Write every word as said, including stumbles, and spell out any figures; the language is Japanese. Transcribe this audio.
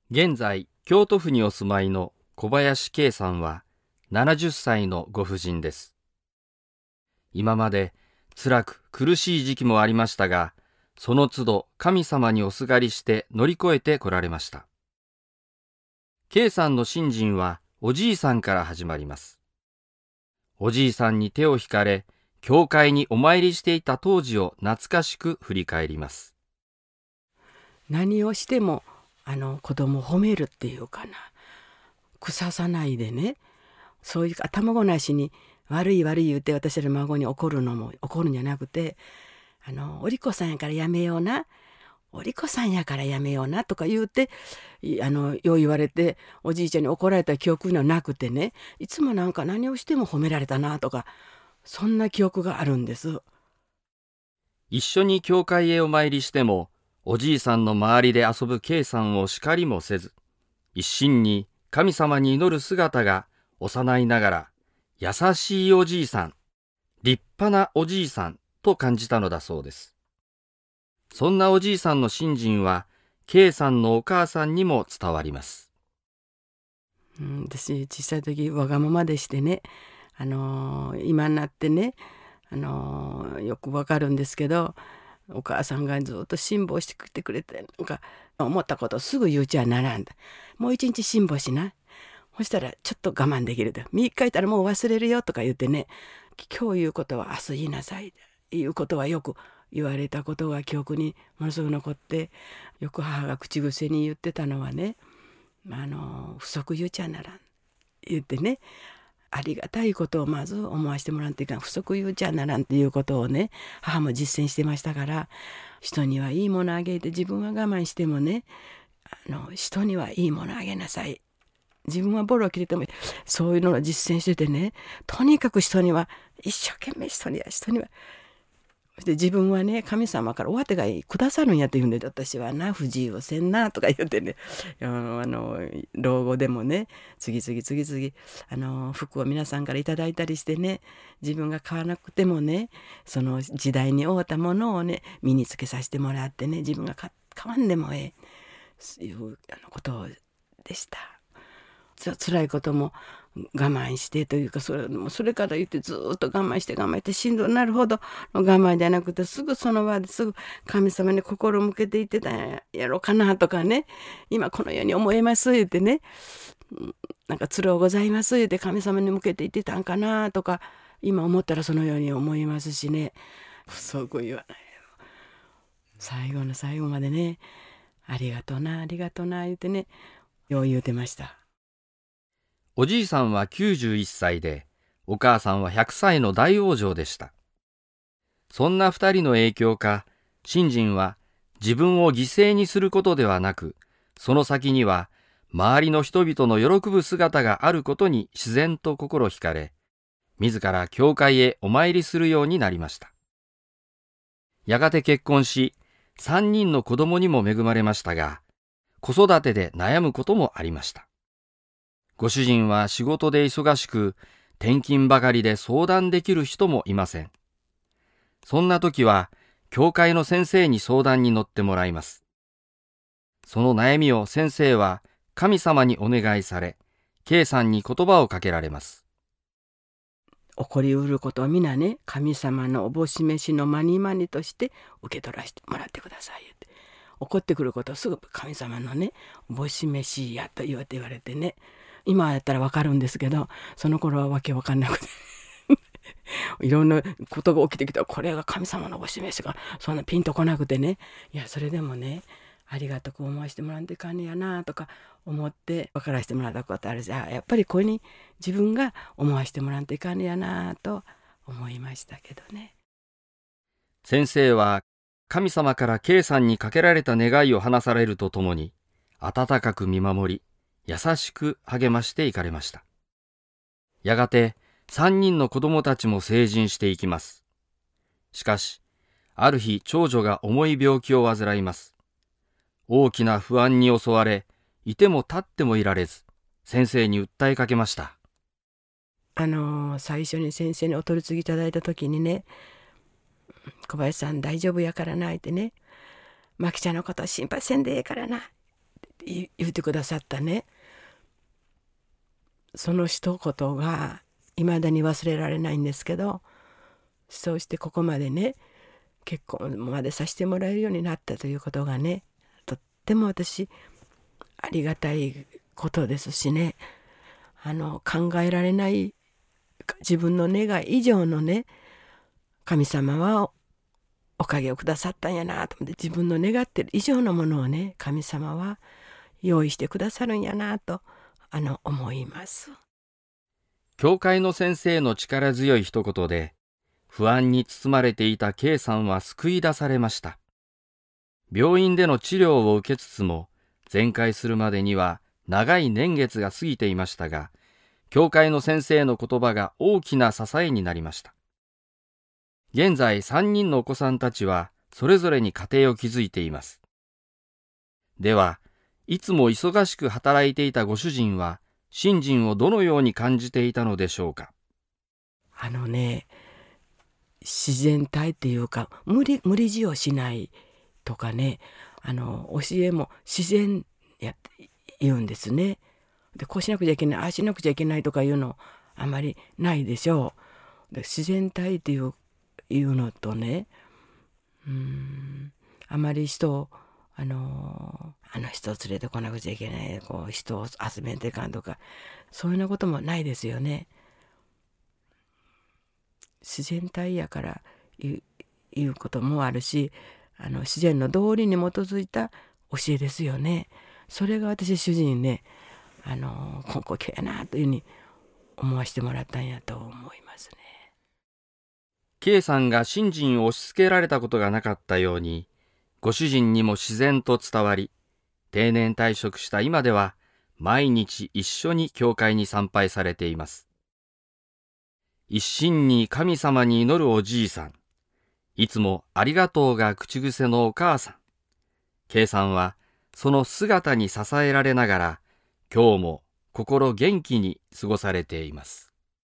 現在、京都府にお住まいの小林圭さんはななじゅっさいのご婦人です。今まで辛く苦しい時期もありましたが、その都度神様におすがりして乗り越えてこられました。圭さんの信心はおじいさんから始まります。おじいさんに手を引かれ、教会にお参りしていた当時を懐かしく振り返ります。 何をしてもあの子供を褒めるっていうかな、腐さないでね、そういう頭ごなしに悪い悪い言って私ら孫に怒るのも怒るんじゃなくて、あのお利口さんやからやめような、お利口さんやからやめようなとか言うて、いあのよう言われておじいちゃんに怒られた記憶にはなくてね、いつもなんか何をしても褒められたなとか、そんな記憶があるんです。 一緒に教会へお参りしても、おじいさんの周りで遊ぶ圭さんを叱りもせず、一心に神様に祈る姿が幼いながら、優しいおじいさん、立派なおじいさんと感じたのだそうです。そんなおじいさんの信心は、圭さんのお母さんにも伝わります。 うん、私小さい時わがままでしてね、あのー今になってね、あのーよくわかるんですけど、お母さんがずっと辛抱してきてくれて、なんか思ったことをすぐ言うちゃならんだ。もう一日辛抱しな。そしたらちょっと我慢できるで。みっかいたらもう忘れるよとか言ってね、今日言うことは明日言いなさい。いうことはよく言われたことが記憶にものすごく残って、よく母が口癖に言ってたのはね、あの不足言うちゃならん。言ってね、ありがたいことをまず思わせてもらっていかん、不足言うちゃならんっていうことをね、母も実践してましたから、人にはいいものあげて自分は我慢してもね、あの人にはいいものあげなさい、自分はボロを切れてもそういうのを実践しててね、とにかく人には一生懸命人には人にはそして自分はね、神様からお当てがくださるんやって言うんで、私はな不自由をせんなとか言ってね、あのあの老後でもね、次々次々あの服を皆さんからいただいたりしてね、自分が買わなくてもね、その時代に合うたものをね身につけさせてもらってね、自分が買わんでもええそういうあのことでした。つ辛いことも我慢してというか、それそれから言ってずっと我慢して我慢してしんどくなるほどの我慢じゃなくて、すぐその場ですぐ神様に心を向けていってたんやろかなとかね、今このように思います言ってね、なんかつろうございます言って神様に向けていってたんかなとか、今思ったらそのように思いますしね。そう言わない、最後の最後までね、ありがとうなありがとうな言ってね、よう言うてました。 おじいさんはきゅうじゅういっさいで、お母さんはひゃくさいの大往生でした。そんな二人の影響か、信心は自分を犠牲にすることではなく、その先には周りの人々の喜ぶ姿があることに自然と心惹かれ、自ら教会へお参りするようになりました。やがて結婚し、三人の子供にも恵まれましたが、子育てで悩むこともありました。ご主人は仕事で忙しく、転勤ばかりで相談できる人もいません。そんな時は、教会の先生に相談に乗ってもらいます。その悩みを先生は神様にお願いされ、Kさんに言葉をかけられます。 起こりうることを皆ね、神様のおぼし飯のまにまにとして受け取らせてもらってくださいって。起こってくることをすぐ神様のね、おぼし飯やと言われて言われてね、今やったらわかるんですけど、その頃はわけわかんなくていろんなことが起きてきたら、これが神様のおぼし飯がそんなピンとこなくてね、いやそれでもね、ありがたく思わせてもらってかんねやなとか思って分からせてもらったことあるし、あやっぱりここに自分が思わせてもらっていかんねやなと思いましたけどね。 先生は神様から K さんにかけられた願いを話されるとともに、温かく見守り、優しく励ましていかれました。やがて三人の子供たちも成人していきます。しかし、ある日長女が重い病気を患います。大きな不安に襲われ、いても立ってもいられず、先生に訴えかけました。 あのー、最初に先生にお取り次ぎいただいた時にね、小林さん大丈夫やからなってね、マキちゃんのことは心配せんでええからな、 言ってくださったね、その一言がいまだに忘れられないんですけど、そうしてここまでね結婚までさせてもらえるようになったということがね、とっても私ありがたいことですしね、あの考えられない自分の願い以上のね、神様はおかげをくださったんやなと思って、自分の願ってる以上のものをね、神様は用意してくださるんやなとあの思います。 教会の先生の力強い一言で、不安に包まれていた K さんは救い出されました。病院での治療を受けつつも、全快するまでには長い年月が過ぎていましたが、教会の先生の言葉が大きな支えになりました。現在さんにんのお子さんたちはそれぞれに家庭を築いています。では、いつも忙しく働いていたご主人は、信心をどのように感じていたのでしょうか。 あのね、自然体っていうか、無理無理強いしないとかね、あの教えも自然やって言うんですね。で、こうしなくちゃいけない、ああしなくちゃいけないとかいうのあまりないでしょう。で、自然体っていういうのとね、うーんあまり人をあのあの人を連れてこなくちゃいけない、こう人を集めてかんとか、そういうようなこともないですよね。自然体やからいういうこともあるし、あの自然の道理に基づいた教えですよね。それが私主人ね、あの根拠やなというふうに思わせてもらったんやと思いますね。 K さんが信心を押し付けられたことがなかったように、ご主人にも自然と伝わり、定年退職した今では毎日一緒に教会に参拝されています。一心に神様に祈るおじいさん、いつもありがとうが口癖のお母さん。K さんはその姿に支えられながら、今日も心元気に過ごされています。